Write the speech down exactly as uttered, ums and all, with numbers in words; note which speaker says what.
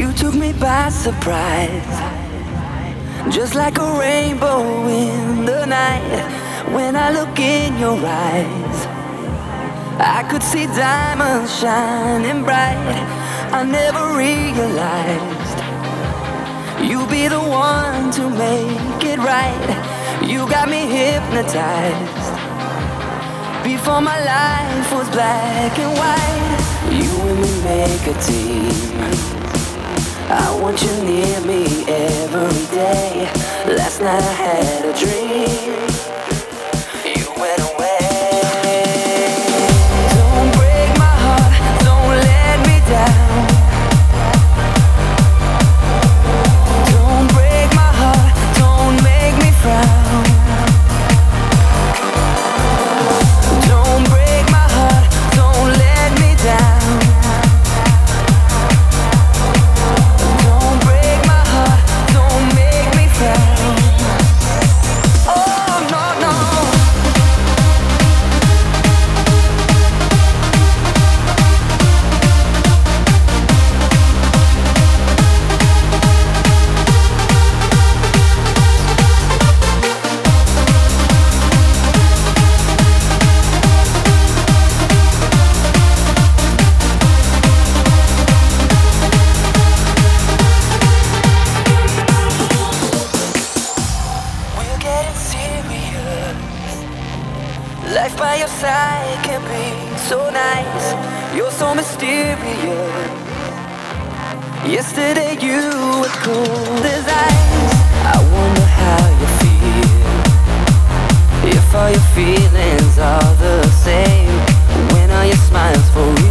Speaker 1: You took me by surprise, just like a rainbow in the night. When I look in your eyes, I could see diamonds shining bright. I never realized you'd be the one to make it right. You got me hypnotized before my life was black and white. You and me make a team. I want you near me every day. Last night I had a dream. You went away. Don't break my heart, don't let me down. Don't break my heart, don't make me frown. Don't break my heart, don't let me down. Life by your side can be so nice. You're so mysterious. Yesterday you were cold as ice. I wonder how you feel, if all your feelings are the same. When are your smiles for real?